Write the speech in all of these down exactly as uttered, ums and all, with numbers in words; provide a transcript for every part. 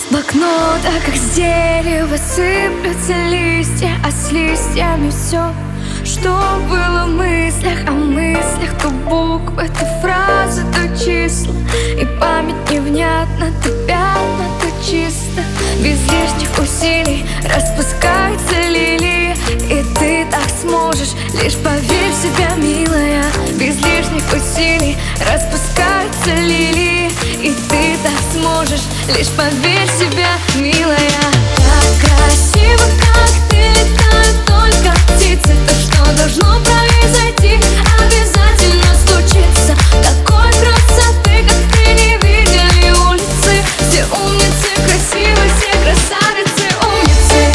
С блокнота, как с дерева, сыплются листья, а с листьями все, что было в мыслях, а в мыслях то буквы, то фразы, то числа. И память невнятна, то пятна, то чисто. Без лишних усилий распускаются лилии, и ты так сможешь, лишь поверь в себя, милая. Без лишних усилий распускаются лилии, и ты так сможешь, лишь поверь в себя, милая. Так красиво, как ты, летают только птицы. То, что должно произойти, обязательно случится. Такой красоты, как ты, не видели улицы. Все умницы, красивые, все красавицы, умницы.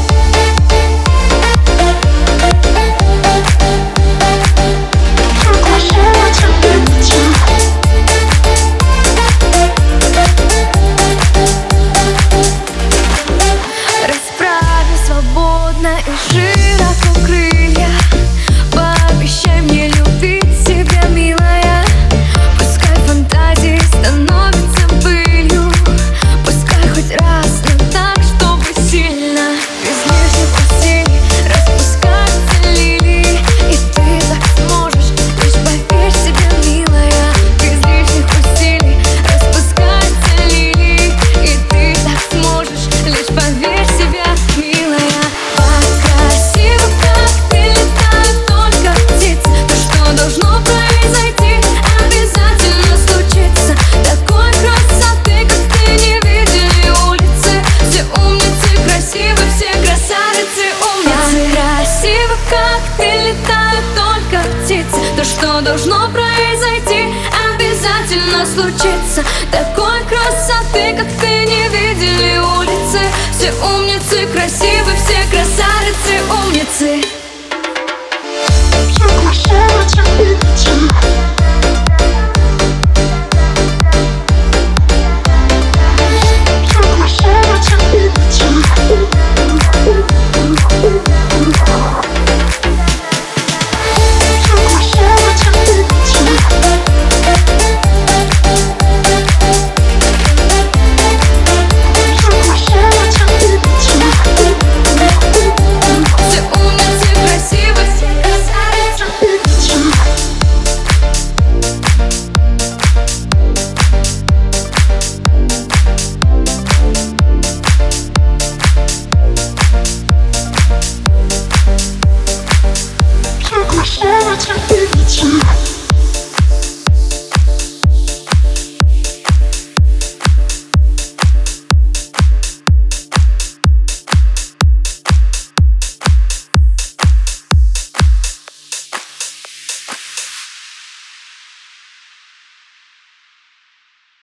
Расправь свободно и широко крылья. Пообещай мне любить себя, милая. Пускай фантазии становятся пылью, пускай хоть раз, но так, чтобы сильно. Без лишних усилий распускаются лилии, и ты так сможешь, лишь поверь в себя, милая. Без лишних усилий распускаются лилии, и ты так сможешь, лишь поверь в себя, милая. Так красиво, как ты, летают только птицы. То, что должно произойти, обязательно случится. Такой красоты, как ты, не видели улицы. Все умницы, красивы, все красавицы, умницы. Так красиво, как ты, летают только птицы. То, что должно произойти, обязательно случится. Такой красоты, как ты,